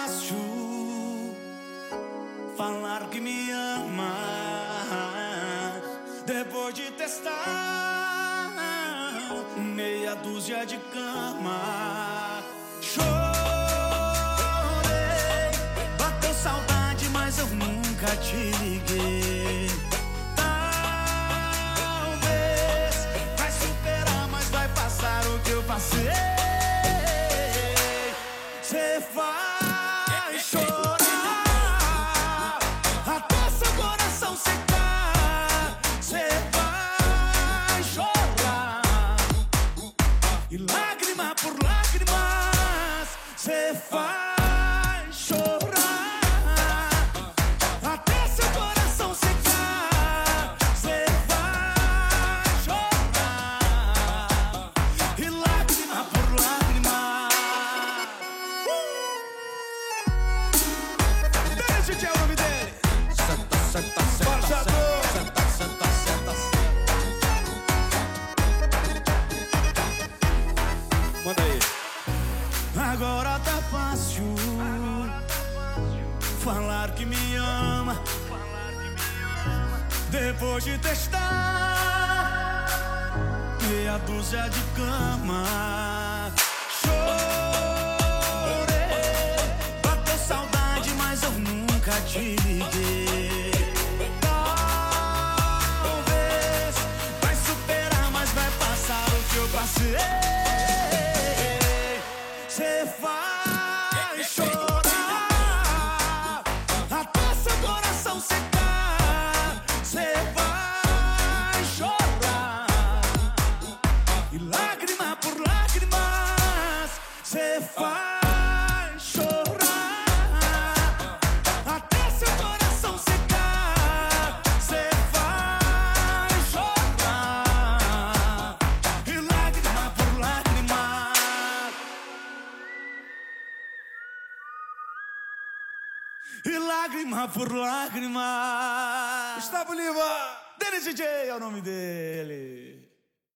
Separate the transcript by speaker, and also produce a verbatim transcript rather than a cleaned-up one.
Speaker 1: fácil falar que me ama depois de testar meia dúzia de cama. Chorei, bateu saudade, mas eu nunca te liguei. Talvez vai superar, mas vai passar o que eu passei. Cê vai chorar até seu coração secar. Cê vai chorar e lágrima por lágrimas. Cê vai chorar até seu coração secar. Cê vai chorar e lágrima por lágrimas. Esse é o nome dele. Senta, senta, senta, senta, senta, senta, senta. Manda aí. Agora tá fácil falar que me ama depois de testar meia dúzia de cama. Nunca te liguei. Talvez vai superar, mas vai passar o que eu passei. Cê vai chorar até seu coração secar. Cê vai chorar e lágrima por lágrimas. Cê vai chorar e lágrima por lágrima. Gustavo Lima, Denis D J é o nome dele.